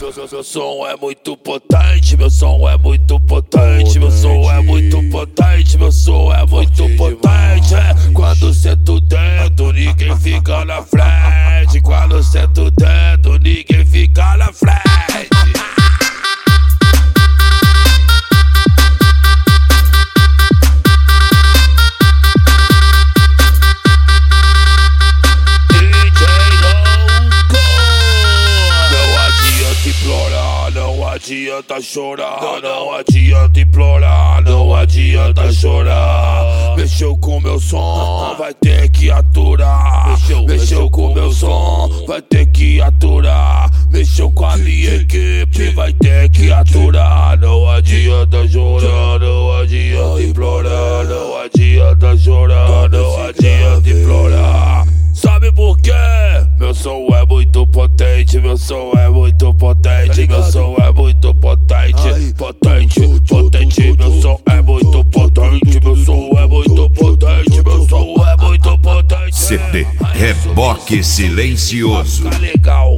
Meu som é muito potente, meu som é muito potente, meu som é muito potente, meu som é muito potente. Quando sento o dedo, ninguém fica na frente. Quando sento o dedo, ninguém fica na frente. Não adianta chorar, não adianta implorar, não adianta chorar. Mexeu com meu som, vai ter que aturar. Mexeu com meu som, vai ter que aturar. Mexeu com a minha equipe, vai ter que aturar. Não adianta chorar, não adianta implorar, não adianta chorar, não adianta implorar. Sabe por quê? Meu som é muito potente, meu som é muito potente, meu som é muito potente, potente, potente, meu som é muito potente, meu som é muito potente, meu som é muito potente. CD Reboque Silencioso. Tá legal.